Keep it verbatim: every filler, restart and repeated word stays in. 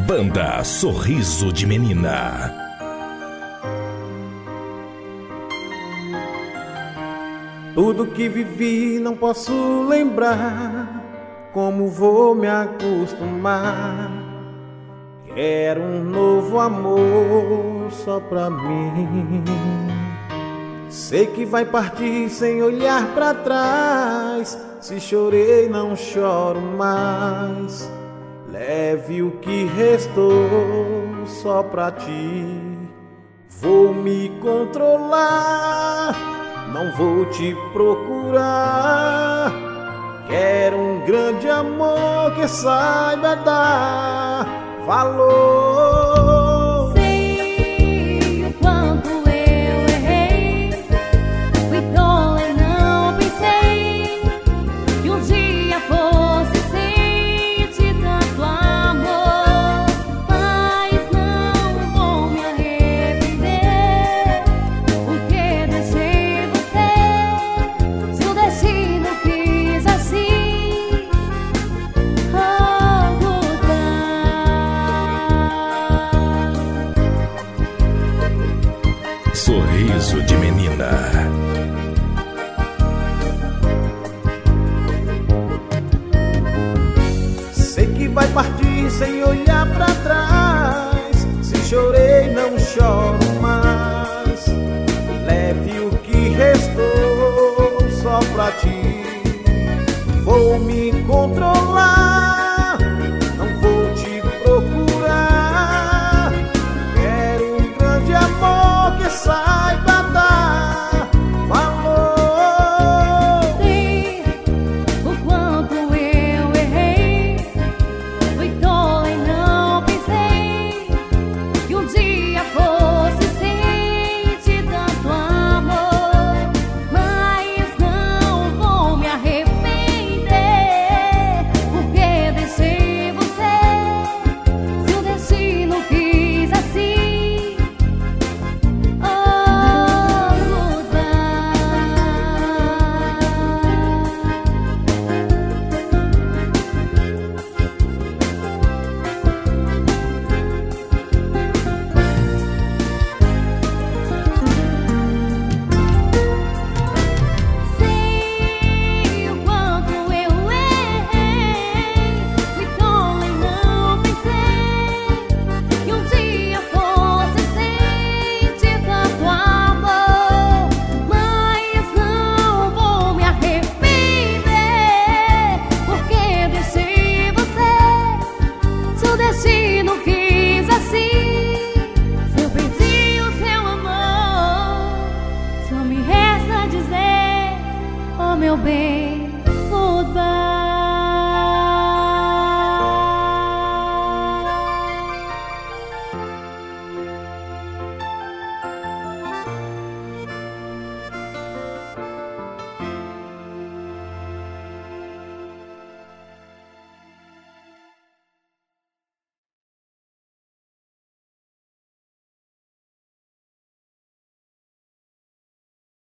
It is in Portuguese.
Banda Sorriso de Menina. Tudo que vivi não posso lembrar, como vou me acostumar? Quero um novo amor só pra mim. Sei que vai partir sem olhar pra trás. Se chorei, não choro mais. Leve o que restou só pra ti. Vou me controlar, não vou te procurar. Quero um grande amor que saiba dar valor. Sei o quanto eu errei, fui tola e não pensei que um dia fosse sentir tanto amor. Mas não vou me arrepender, porque deixei você. Se o destino quis assim ocultar. Sorriso de Menina. Sei que vai partir sem olhar pra trás. Se chorei,